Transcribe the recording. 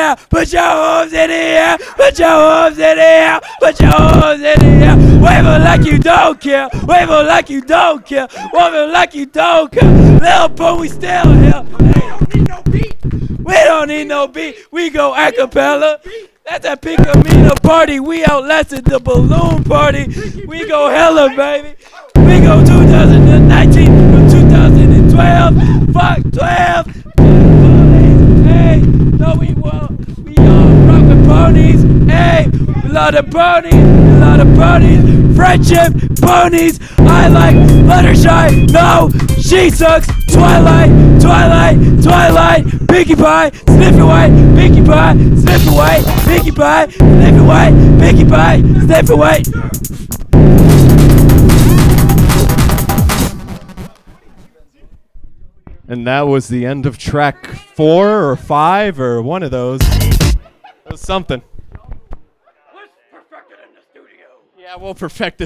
air. Put your arms in the air. Put your arms in the air. Put your arms in the air. Wave it like you don't care. Wave it like you don't care. Wave it like you don't care. Little Pump, we still here. We don't need no beat. We go a cappella. That's a Picamino party. We outlasted the balloon party. We go hella, baby. We go 2019 to 2012. Fuck 12. Hey, no, we won't. We all rockin' ponies. Hey, we love the ponies. We love the ponies. Friendship, ponies. I like Fluttershy. No, she sucks. Twilight, Twilight, Twilight. Pinkie Pie, Sniffy White. Pinkie Pie, Sniffy White. Pinkie Pie, Sniffy White. Pinkie Pie, Sniffy White. And that was the end of track 4 or 5 or one of those. It was something. Yeah, we'll perfect it